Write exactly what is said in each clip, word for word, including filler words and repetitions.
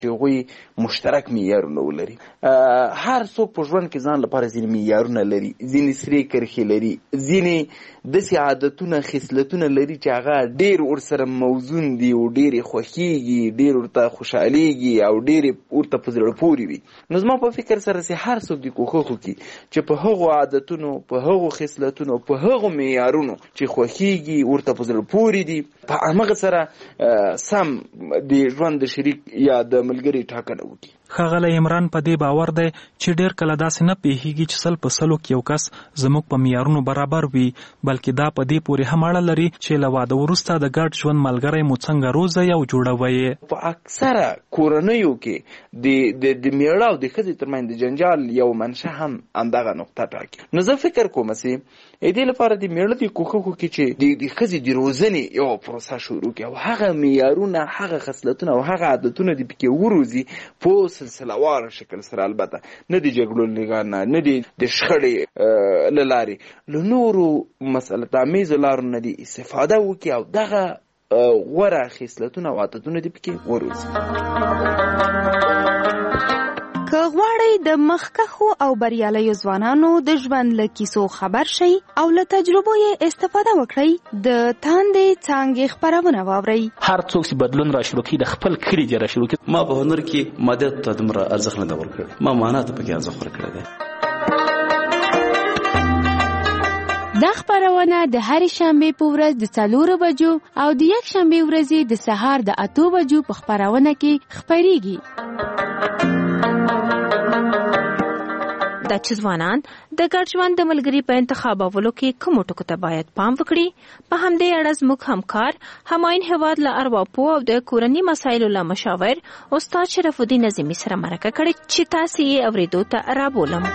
چې هغوی مشترک معیارونه ولري. هر څوک په ژوند کې ځان لپاره ځینې معیارونه لري، ځینې سرې کرښې لري، ځینې داسې عادتونه خصلتونه لري چې هغه ډېر ورسره موزون دي او ډېرې خوښېږي، ډېر ورته خوشحالېږي او ډېرې ورته په زړه پورې وي. نو زما په فکر سره چې هر څوک دې کوښښ وکړي چې په هغو عادتونو، په هغو خصلتونو، په هغو معیارونو چې خوښېږي، ورته په زړه پورې دي، په همغه سره سم د ژوند د شریک یا د ملګري ټاکنه وکړي. ښاغلی عمران په دې باور دی چې ډېر کله داسې نه پیښیږي چې سل په سلو کې یو کس زموږ په معیارونو برابر وي، بلکې دا په دې پورې هم اړه لري چې له واده وروسته د ګډ ژوند ملګری مو څنګه روزئ او جوړوئ. په اکثره کورنیو کې د د میړه او د ښځې ترمنځ د جنجال یو منشه هم همدغه نقطه ټاکي. نو زه فکر کوم چې دې لپاره د میړه د کوښښ وکړي چې د ښځې د روزنې یو پروسه شروع کړي او هغه معیارونه، هغه خصلتونه او هغه عادتونه د پکې وروزي په سلسله وار شکل سره، البته نه د جګړو لګا نه نه د شخړې له لارې له نورو مسله امیزو لارو نه د استفاده وکړي او دغه غوره خصلتونه او عادتونه د پکې وروزي. که غواړئ د مخکښو او بریالیو ځوانانو د ژوند له کیسو خبر شئ او له تجربو یې استفاده وکړئ، د تاندې څانګې خپرونه واورئ. هر څوک چې بدلون را شروع کړي د خپل کلي دې را شروع کړي. ما په هنر کې مادیت ته دومره ارزښت نه دی ورکړی، ما معنا ته پکې ارزښت ورکړی دی. دا خپرونه د هرې شنبې په ورځ د څلورو بجو او د یک شنبې ورځې د سهار د اتو بجو په خپرونه کې خپریږي. دا چې ځوانان د ګډ ژوند د ملګري په انتخابولو کې کومو ټکو ته باید پام وکړي، په همدې اړه زموږ همکار همایون هیواد له ارواپوه او د کورني مسایلو له مشاور استاد شرف الدین نظیمي سره مرکه کړې چې تاسې یې اورېدو ته رابولم.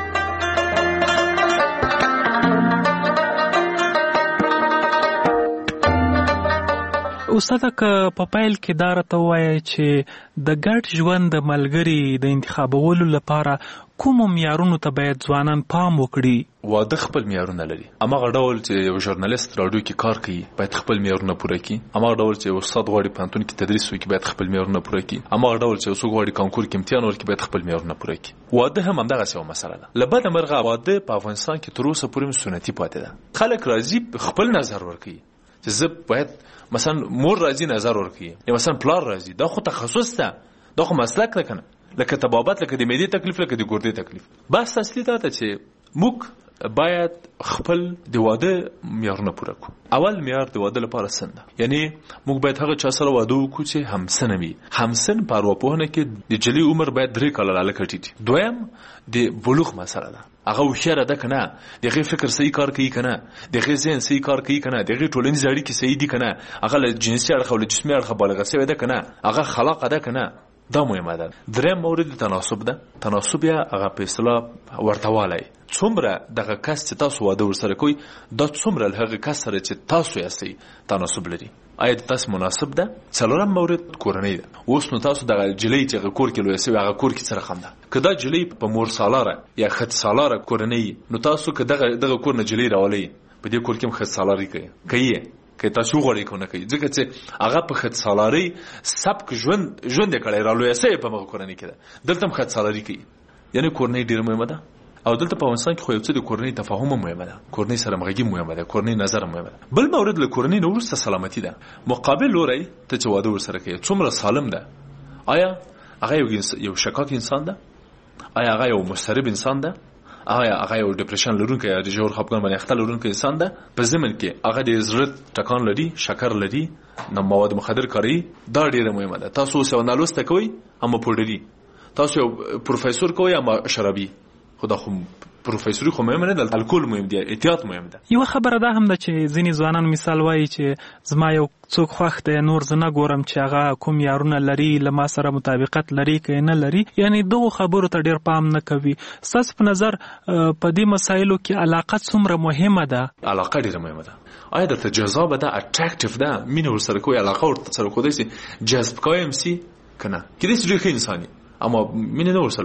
استاده، که په پیل کې دا راته ووایئ چې د ګډ ژوند د ملګري د انتخابولو لپاره کومو معیارونو ته باید ځوانان پام وکړي؟ واده خپل معیارونه لري. هماغه ډول چې یو ژورنالیست راډیو کې کار کوي باید خپل معیارونه پوره کړي. هماغه ډول چې یو استاد غواړي پوهنتون کې تدریس وکړي باید خپل معیارونه پوره کړي. هماغه ډول چې څوک غواړي کانکور کې امتحان ورکړي باید خپل معیارونه پوره کړي. واده هم همدغسې یوه مسله ده. له بده مرغه واده په افغانستان کې تر اوسه پورې سنتي پاتې ده. خلک راځي خپل نظر ورکوي چې زه باید مثلا مور راځي نظر ورکوي یا مثلا پلار راځي، دا خو تخصص ده، دا خو مسلک ده کنه، لکه طبابت، لکه د معدې تکلیف، لکه د ګردې تکلیف. بس اصلي دا ده چې موږ باید خپل د واده معیارونه پوره کړو. اول معیار د واده لپاره سن ده، یعنی موږ باید هغه چا سره واده وکړو چې همسن وي. همسن په ارواپوهنه کې د جلۍ عمر باید درې کاله لاله کټي. دویم د بلوغ مسله ده، هغه هوښیاره ده که نه، د هغې فکر صحیح کار کوي که نه، د هغې ذهن صحیح کار کوي که نه، د هغې ټولنیز اړیکې صحیح دي که نه، هغه له جنسي اړخه او له جسمي اړخه بالغه شوې ده که نه، هغه خلاقه ده که نه. دا مهمه ده. دریم مورد تناسب ده. تناسب یا هغه په اصطلاح ورتوالی، څومره دغه کس چې تاسو واده ورسره کوئ دا څومره له هغه کس سره چې تاسو یاستئ تناسب لري، آیا د تاسو مناسب ده. څلورم مورد کورنۍ ده. اوس نو تاسو دغه جلۍ چې هغه کور کې لویه سوې هغه کور کې څه رقم ده. که دا جلۍ په مور سالاره یا ښځ سالاره کورنۍ نو تاسو که دغه دغه کور نه جلۍ راولئ په دې کور کې هم ښځ سالاري کوي کوي که تاسو غواړئ کو نه کوي، ځکه چې هغه په ښځ سالارۍ سبک ژوند ژوند یې کړی را لویه سوې په هغه کورنۍ کې ده، دلته هم ښځ سالاري کوي. یعنې کورنۍ ډېره مهمه ده. او دلته په افغانستان کې خو یو څه د کورنۍ تفاهم هم مهمه ده، کورنۍ سره همغږي مهمه ده، کورنۍ نظر هم مهمه ده. بل مورد له کورنۍ نه وروسته سلامتي ده. مقابل لوری ته چې واده ورسره کوي څومره سالم ده، آیا هغه یو شکاک انسان ده، آیا هغه یو مضطرب انسان ده، آیا هغه یو ډیپریشن لرونکی یا د ژور خفګان باندې اخته لرونکی انسان ده، په ضمن کې هغه د زړه ټکان لري، شکر لري، نه مواد مخدر کاروي. دا ډیره مهمه ده. تاسو اوس یو نالوسته کوئ اما پوډري، تاسو یو پروفیسور کوئ اما شرابي، خو دا خو پروفیسوري خو مهم نه ده، الکول مهم دی، احتیاط مهم ده. یو خبره ده هم ده چې ځینې ځوانان مثال وایي چې زما یو څوک خوښ دی، نور زه نه ګورم چې هغه کوم یارونه لري، له ما سره مطابقت لري که نه لري، یعنی دغو خبرو ته ډېر پام نه کوي. ستاسو په نظر په دې مسایلو کې علاقه څومره مهمه ده؟ علاقه ډېره مهمه ده. آیا درته جذابه ده، اټریکټیو ده، مینه ورسره کوئ، علاقه ورسره کولی شي جذب کوی هم سي که نه. کېدای شي ډېر ښه انسان وي اما مینه نه ورسره لري،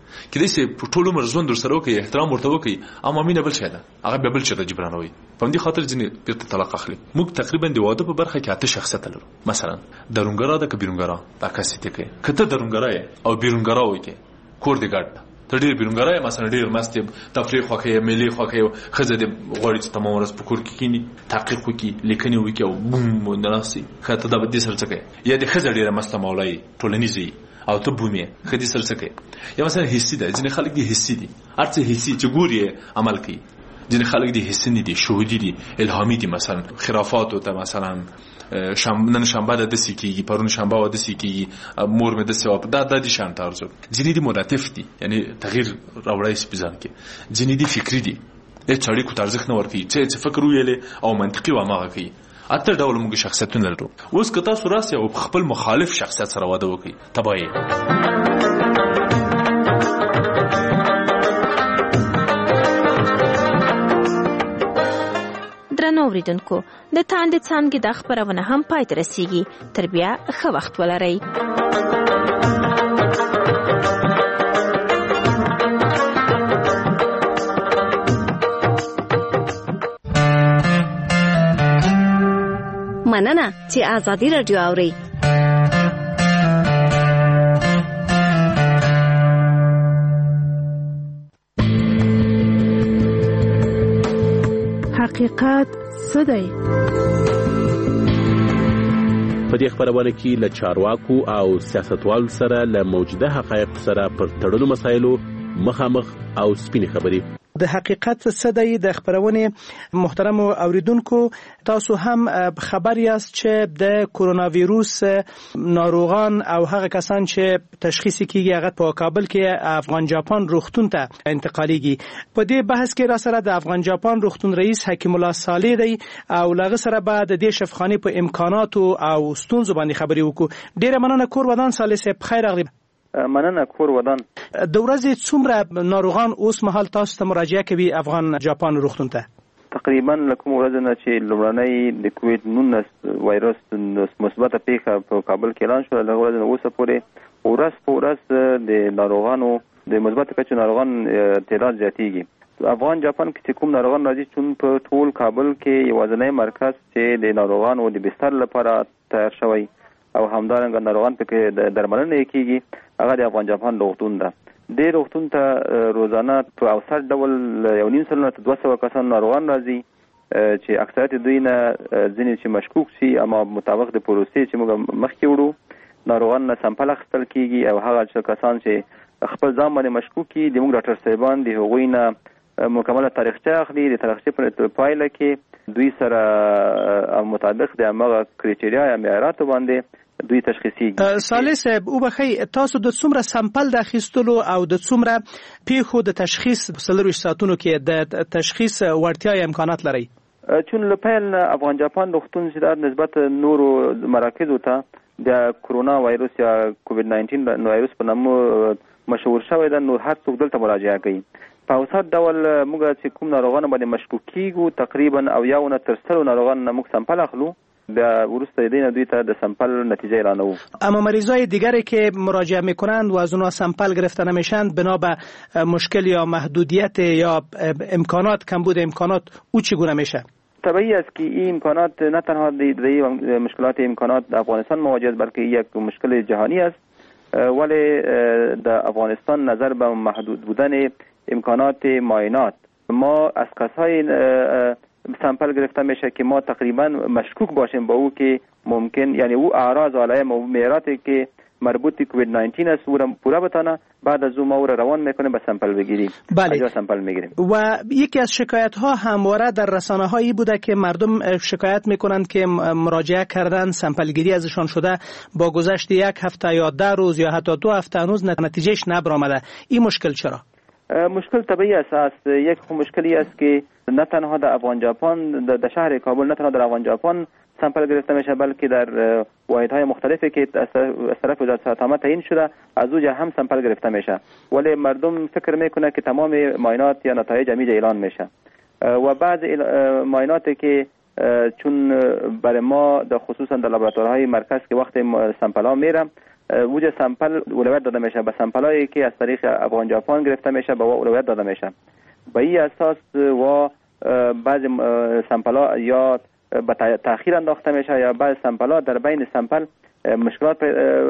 کله چې په ټولو مرزوند سره وکي احترام ورته وکي اما مینه بل شه ده هغه به بل شه د جبرانوي په دې خاطر ځنې پیرته طلاق اخلي. موږ تقریبا د واده په برخه کې اته شخصیت لرو. مثلا درونګرا د کبیرونګرا دا کسې ته کې کته درونګرا او بیرونګرا وکي کور دی ګډ ته ډیر بیرونګرا مثلا ډیر مستي تفریح خوکه ملي خوکه خزه د غوړی ته تمام ورځ په کور کې کینی تحقیق وکي لیکنه وکي او بوم ونراسي خاطر دا به دې سره څه یا د خزه ډیره مسته مولای ټولنیزي او ته بومي خدي سره څه یا مثلا حسي ده ځینې خلک دي حسي دي ارڅه حسي چې ګوري عمل کوي ځینې خلک دي حسي نه دي شهودي دي الهامي دي مثلا خرافات او ته مثلا شنبه نن شنبه د دسی کیږي پرون شنبه و دسی کیږي مور مې د ثواب دا د دي شان تارزو ځینې دي مراتب دي یعنی تغییر راوړای سپیزان کې ځینې دي فکری دي هیڅ اړیکو ترځخ نه ورکی چې فکر ویلې او منطقي و ماغه کوي اته ډول موږ شخصیتونه لرو. اوس که تاسو راسي او خپل مخالف شخصیت سره واده وکړي تباہي. درنو اوریدونکو د تاند څانګې د خبرونه هم پای ته رسیږي. تر بیا ښه وخت ولرئ. مننه چې آزادي رادیو اوري. حقیقت څه دی؟ په دې خبرونه کې له چارواکو او سیاستوالو سره له موجوده حقایق سره پر تړلو مسایلو مخامخ او سپینې خبرې. د حقیقت څه دی د خبرونه محترم اوریدونکو تاسو هم خبر یاست چې د کرونا ویروس ناروغان او هغه کسان چې تشخیص کیږي هغه په کابل کې افغان جاپان روغتون ته انتقالیږي. په دې بحث کې را سره د افغان جاپان روغتون رئیس حکیم الله صالح دی او لغه سره بعد د دې شفاخانه په امکاناتو او ستونزو باندې خبري وکړو. ډیره مننه کور ودان صالح صاحب خیر راغلی. مننه کور ودان. د ورځې څومره ناروغان اوس مهال تاسو ته مراجعه کوي افغان جاپان روغتون ته؟ تقریبا لکه ورځ نه چې لومړنۍ د کووید نولس وایرس مثبته پیښه په کابل کې اعلان شوه، له ورځې نه اوسه پورې ورځ په ورځ د ناروغانو د مثبته کچې ناروغان تعداد زیاتېږي. افغان جاپان کې کوم ناروغان راځي چون په ټول کابل کې یوازینی مرکز چې د ناروغانو د بستر لپاره تیار شوی او همدارنګه ناروغان پکې د درملنې کیږي هغه د افغان جاپان روغتون ده. د روغتون ته روزانه په اوسط ډول یو نیم سلنه ته دوه سوه کسان ناروغان راځي چې اکثریت دوی نه ځینې چې مشکوک شي اما مطابق د پروسې چې موږ مخکې وړو ناروغان نه سمپل اخیستل کیږي او هغه کسان چې خپل ځان باندې مشکوک دي د موږ ډاکټر صاحبان د هغوی نه مکمله تاریخچه اخلي. د تاریخچې په پایله کې دوی سره مطابق د هغه کرایټیریا یا معیاراتو باندې دوی تشخیصي. صالح صاحب او بخی تاسو د څومره سمپل د اخیستلو او د څومره پیښو د تشخیص سلوي ساتونو کې د تشخیص وړتیا امکانات لري؟ چون لپاره افغان جاپان روغتون چې د نسبت نورو مراکزو ته د کرونا وایرس یا کووید ناینټین وایرس په نامه مشهور شوی ده، نو هر څوک دلته مراجعه کوي. په اوسط ډول موږ چې کوم ناروغان باندې مشکوک کیږو تقریبا او یا نه تر سلو ناروغان موږ سمپل اخلو بیا ورسته دینه دوی ته د سمپل نتیجه اعلانو. اما مریضای دیگری که مراجعه میکنند و از اونها سمپل گرفته نمیشند بنا به مشکل یا محدودیت یا امکانات کمبود امکانات او چگونه میشه؟ طبیعی است که این امکانات نه تنها در مشکلات امکانات در افغانستان مواجه بلکه یک مشکل جهانی است، ولی در افغانستان نظر به محدود بودن امکانات معاینات ما از کسای سمپل گرفته میشه که ما تقریبا مشکوک باشیم با او که ممکن یعنی او اعراض و علائم و معیاراتی که مربوط به کووید ناینټین است او را پورا بتانه بعد از او ما او را روان میکنیم به سمپل بگیریم. بله. سمپل میگیریم. و یکی از شکایت ها همواره در رسانه هایی بوده که مردم شکایت میکنند که مراجعه کردن سمپل گیری ازشان شده با گذشت یک هفته یا ده روز یا حتی دو هفته هنوز نتیجهش نبرآمده. این مشکل چرا؟ مشکل طبیعی است. یک مشکلی است که نه تنها در افغان جاپان در شهر کابل نه تنها در افغان جاپان سمپل گرفته میشه بلکه در واحدهای مختلفی که از طرف وزارت صحت عامه تعیین شده از اونجا هم سمپل گرفته میشه، ولی مردم فکر میکنه که تمام معاینات یا نتایج همینجا اعلان میشه و بعض معایناتی که چون برای ما در خصوصا در لابراتوارهای مرکز که وقت سمپل ها میرم وجه سمپل اولویت داده میشه به سمپلایی که از طریق افغان ژاپن گرفته میشه به اولویت داده میشه. به این اساس و بعضی سمپل‌ها یا به تأخیر انداخته میشه یا بعضی سمپل‌ها در بین سمپل مشکلات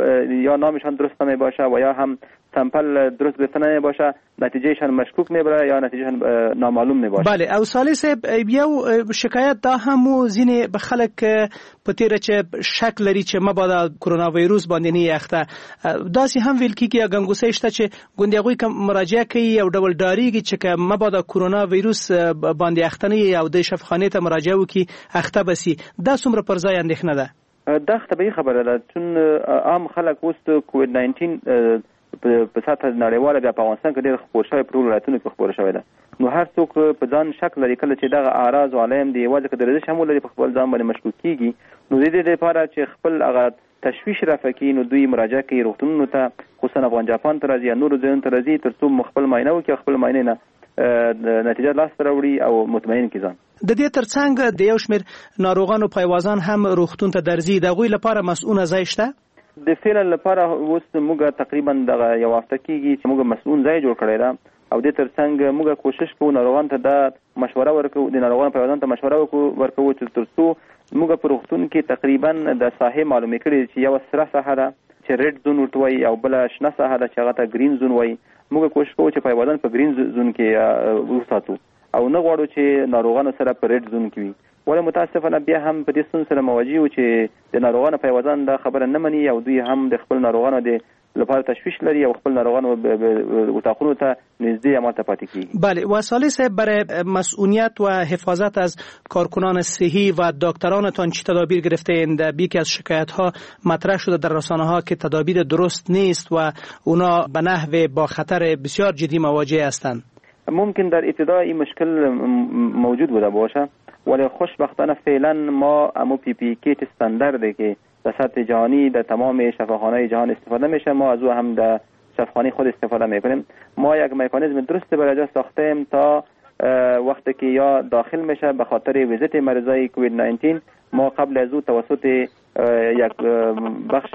یا نامشان درست نمی باشه و یا هم سمپل درست گرفته نمی باشه، نتیجهشان مشکوک میبره یا نتیجهشان نامعلوم می باشه. بله او سالی صاحب یو شکایت دا هم زین به خلک پتیره چې شک لري چې مبادا کرونا ویروس باندې نه یخته داسې هم ویل کیږي غنګوسه شته چې ګوندګوي کوم مراجعه کوي او ډول داریږي چې مبادا کرونا ویروس باندې یخته نه او د شفاخانه ته مراجعه وکي اخته بسی دا څومره پر ځای اندېښنه ده؟ دا طبیعي خبره ده چون عام خلک اوس کووید ناینټین په سطح نړیواله بیا په افغانستان کې ډېر خپور شوی په ټولو ولایتونو کې خپور شوی ده. نو هر څوک په ځان شک لري کله چې دغه اعراض او علائم دی یوازې که د رزش هم ولري په خپل ځان باندې مشکوک کېږي نو د دې لپاره چې خپل هغه تشویش رفع کړي نو دوی مراجعه کوي روغتونونو ته، خصوصا افغان ژاپن ته راځي یا نورو ځایونو ته راځي تر څو خپل معاینه وکړي، خپل معاینې نه نتیجه لاسته راوړي او مطمئن کړي ځان. د دې ترڅنګ د یو شمېر ناروغانو پیوازان هم روغتون ته درځي، د هغوی لپاره مسؤونه ځای شته؟ د فعلا لپاره اوس موږ تقریبا دغه یو هفته کېږي چې موږ مسؤون ځای جوړ کړی ده او دې ترڅنګ موږ کوشش کوو ناروغانو ته دا مشوره ورکوو، د ناروغانو پیوازانو ته مشوره ورکوو چې تر څو موږ په روغتون کې تقریبا د ساحې معلومې کړي چې یو سره ساحه ده چې ریډ زون ورته وایي او بله شنه ساحه ده چې هغه ته ګرین زون وایي. موږ کوشش کوو چې پیوازان په ګرین زون کې وساتو او نه غواړو چې ناروغانو سره په ریډ زون کې وي. ولې متاسفانه بیا هم په دې ستونزې سره مواجه یو چې د ناروغانو پیوازان دا خبره نه مني او دوی هم د خپل ناروغانو د لپاره تشویش لري او خپل ناروغانو اتاقونو ته نزدې عملته پاتې کیږي. بله وسالی صاحب برای مسئولیت و حفاظت از کارکنان صحی و دکترانتان چه تدابیر گرفته اند؟ یکی از شکایت ها مطرح شده در رسانه ها که تدابیر درست نیست و اونا به نحو با خطر بسیار جدی مواجه هستند. ممکن در ابتدا این مشکل موجود بوده باشه ولی خوشبختانه فعلا ما امو پی پی کیت استاندارده که در سطح جهانی در تمام شفاخانه‌های جهان استفاده میشه، ما از او هم در شفاخانه خود استفاده میکنیم. ما یک مکانیزم درست برای جا ساختیم تا وقتی که یا داخل میشه به خاطر ویزیت مریضای کووید ناینتین ما قبل از او توسط یک بخش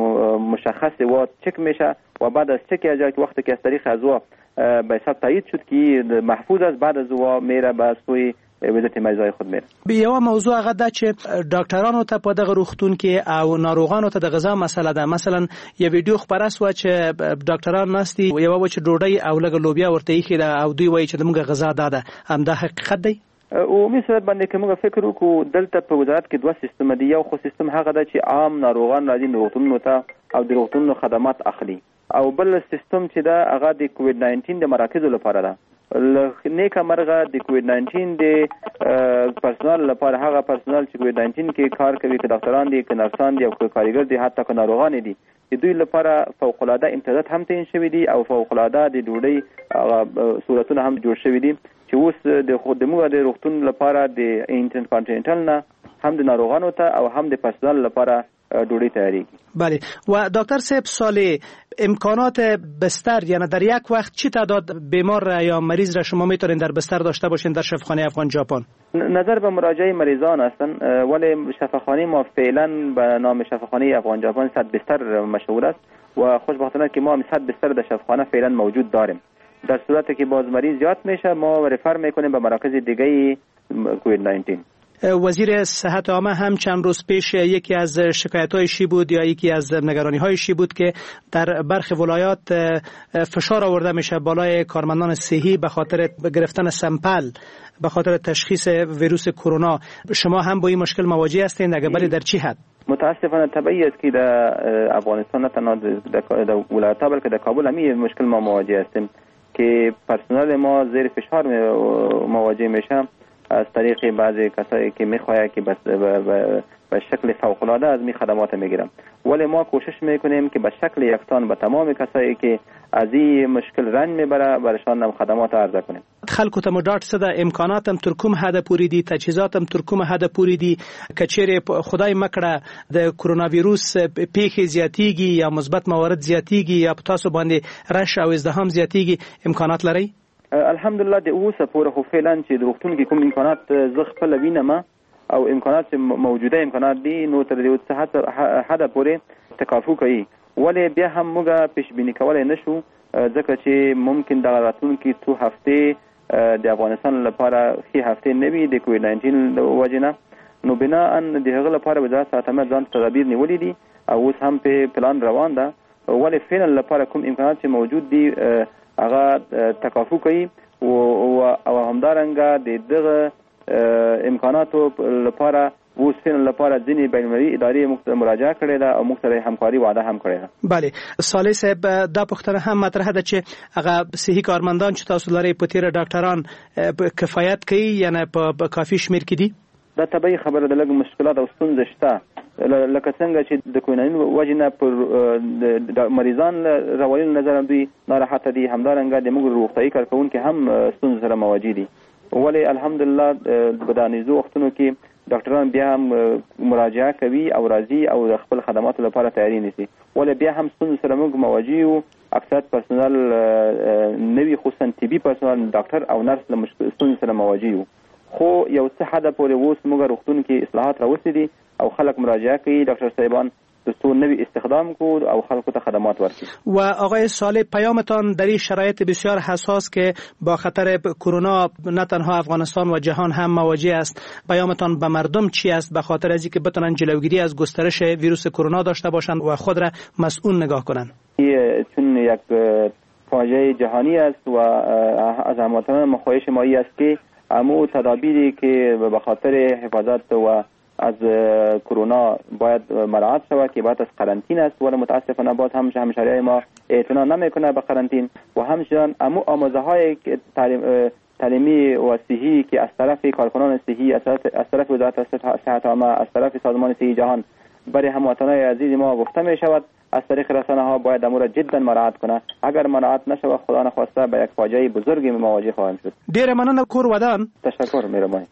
مشخص و چک میشه و بعد از چک اجازه وقتی که از طریق از او به حساب تایید شد که محفوظ است بعد از او میره به سوی ویزیت مریضای خود میره. یو موضوع هغه دا چې ډاکټرانو ته په دغه روغتون کې او ناروغانو ته د غذا مسله ده. مثلا یو ویډیو خبره سوه چې ډاکټران ناستي یوه وچه ډوډۍ او لږه لوبیا ورته ایښې ده او دوی وایي چې زموږ غذا دا ده. همدا حقیقت دی؟ عمومي صورت باندې که موږ فکر وکړو دلته په وزارت کې دوه سیستم دي. یو خو سیستم هغه ده چې عام ناروغان راځي روغتونونو ته او د روغتونونو خدمات اخلي او بل سیستم چې ده هغه د کووید ناینټین د مراکزو لپاره ده. نیکه مرغه د کووید ناینټین د پرسونال لپاره هغه پرسونال چې کووید ناینټین کې کار کوي که ډاکټران دي که نرسان دي او که کارګر دي حتی که ناروغان دي د دوی لپاره فوق العاده امتیازات هم تعیین شوي دي او فوق العاده د ډوډۍ صورتونه هم جوړ شوي دي چې اوس د خود د موږ د روغتون لپاره د انټرن کانټیننټل نه هم د ناروغانو ته او هم د پرسونال لپاره ډوډۍ تیاریږي. بله و دکتر صاحب سال امکانات بستر یعنی در یک وقت چی تعداد بیمار یا مریض را شما میتونین در بستر داشته باشین در شفاخانه افغان ژاپن؟ نظر به مراجعه مریضان هستن ولی شفاخانه ما فعلا به نام شفاخانه افغان ژاپن صد بستر مشهور است و خوشبختانه که ما هم صد بستر در شفاخانه فعلا موجود داریم. در صورتی که باز مریض زیاد میشه ما رفر میکنیم به مراکز دیگه کووید ناینتین. وزیر صحت عامه هم چند روز پیش یکی از شکایت‌هایشی بود یا یکی از نگرانی‌هایشی بود که در برخی ولایات فشار آورده میشه بالای کارمندان صحی به خاطر گرفتن سمپل به خاطر تشخیص ویروس کرونا. شما هم با این مشکل مواجه هستین؟ اگر بله در چی حد؟ متاسفانه طبیعی است که در افغانستان نه تنها در ولایت‌ها بلکه در کابل هم این مشکل ما مواجه هستیم که پرسنل ما زیر فشار مواجه میشه از طریق بعضی کسایی که میخواه که بس به شکل فوق‌العاده از می خدمات میگیرم ولی ما کوشش میکنیم که به شکل یکسان به تمام کسایی که از این مشکل رنج میبره برشان هم خدمات عرضه کنیم. خلکو ته مو ډاډ څه ده امکاناتم تر کوم حده پورې دي تجهیزاتم تر کوم حده پورې دي که چیرې خدای مکړه د کرونا ویروس پیښې زیاتیږي یا مثبت موارد زیاتیږي یا په تاسو باندې رش او ازدحام زیاتیږي امکانات لرئ؟ الحمدلله د اوسه پورې خو فعلا چې د روغتون کې کوم امکانات زه خپله وینم او امکانات موجوده امکانات دي نو تر دې حده پورې تکافو کوي ولې بیا هم موږ پیشبیني کولی نشو ځکه چې ممکن د راتلونکي څو هفتې د افغانستان لپاره ښې هفتې نه وي د کووډ ناینټین د وجې نه، نو بنا د هغه لپاره وزارت صحت ځان تدابیر نیولي دي او اوس هم په پلان روان ده. ولې فعلا لپاره کوم امکانات چې موجود دي هغه تکافو کوي او همدارنګه د دغه امکاناتو لپاره اوس فعلا لپاره ځینې بین‌المللي ادارې مراجعه کړې ده او موږ سره همکاري وعده هم کړې ده. بله صالح صاحب، دا پوښتنه هم مطرح ده چې هغه صحي کارمندان چې تاسو لرئ په تیره ډاکټران کفایت کوي یعنی په کافي شمیر کې دي؟ دا طبیعي خبره ده، لږ مشکلات او ستونزې شته، لکه څنګه چې د کووډ ناینټین وجې نه پر د مریضان راوللو نظر دوی ناراحته دي، همدارنګه د موږ روغتیایي کارکوونکي هم ستونزې سره مواجه دي. ولې الحمدلله په دانیزو وختونو کې ډاکټران بیا هم مراجعه کوي او راځي او د خپل خدماتو لپاره تیاری نیسي. ولې بیا هم ستونزې سره موږ مواجه یو، اکثر پرسونل نوي خصوصا طبي پرسونل ډاکټر او نرس له ستونزې سره مواجه یو، خو یو څه حده پورې اوس موږ روغتون کې اصلاحات راوستي دي او خلک مراجعه کوي ډاکټر صاحبان دستور نوی استخدام کود او خلکو ته خدمات ورکړي. و آقای صالح، پیامتان در این شرایط بسیار حساس که با خطر کرونا نه تنها افغانستان و جهان هم مواجه است، پیامتان به مردم چی است به خاطر از اینکه بتونن جلوگیری از گسترش ویروس کرونا داشته باشند و خود را مسئول نگاه کنند؟ چون یک فاجعه جهانی است و از هموطنان مخواهش ما است که همو تدابیری که به خاطر حفاظت و از کرونا باید مراعات شود که باید از قرنطین است، ولی متاسفانه باز هم همشهریای ما اعتنا نمیکنه به قرنطین و همچنین امو آموزه های تعلیم تعلیمی و صحی که از طرف کارکنان صحی، از طرف وزارت صحت عامه، از طرف سازمان صحی جهان برای هموطنان عزیز ما گفته می شود از طریق رسانه ها باید امور جدا مراعات کنه. اگر مراعات نشود خدا نخواسته به یک فاجعه بزرگی مواجه خواهیم شد. ډیر مننه کور ودان. تشکر مهربانی.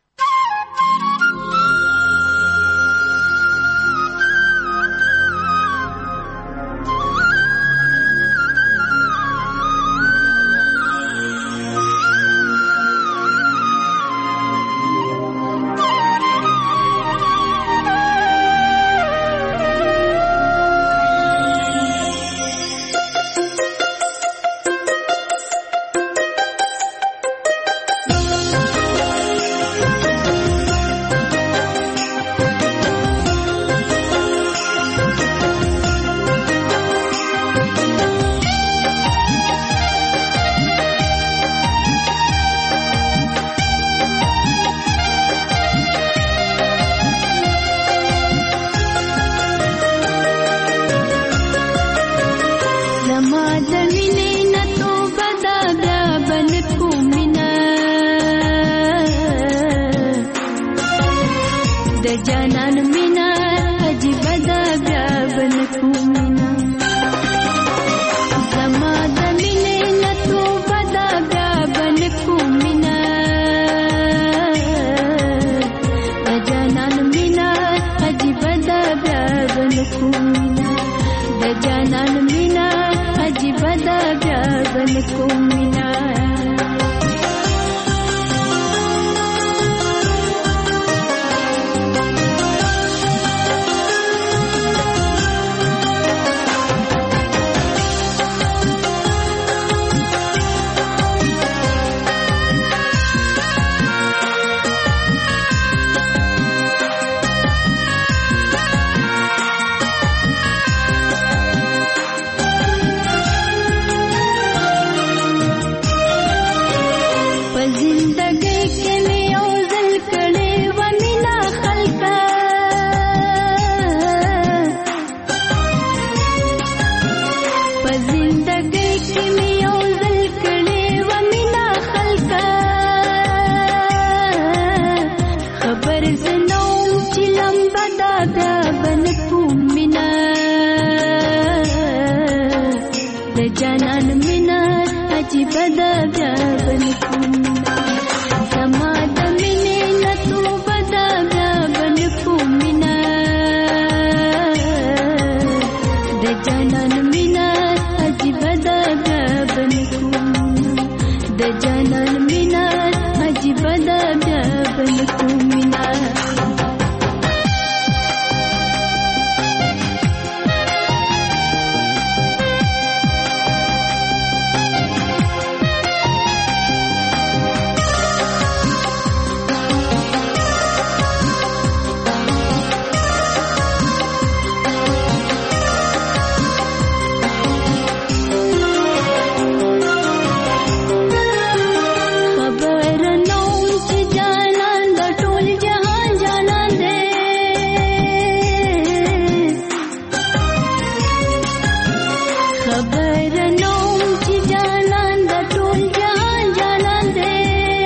خبرنوم چې جانان د ټول جهان جانان دی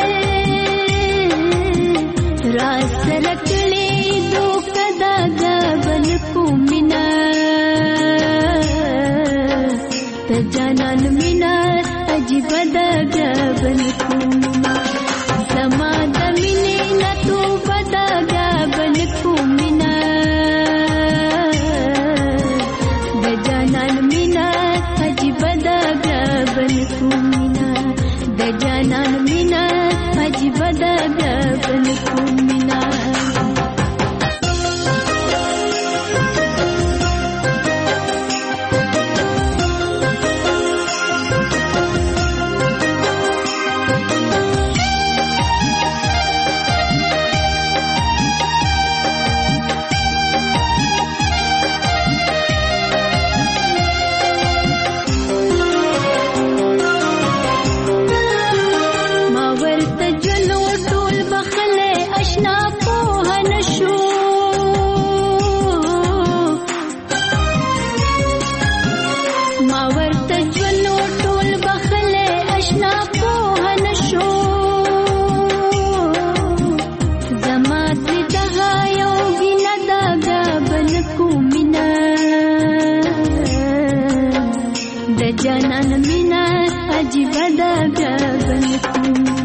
راز سره کړې دوکه دا بل کومینا د جانان مینا عجیب دا بل کومینا زما د مینې نه تو بدا بل کومینا د جانان مینا عجیب دا بل کومینا د جانان مینا عجیب دا بل کومینا جانان مینا عجیب دا بل کومینا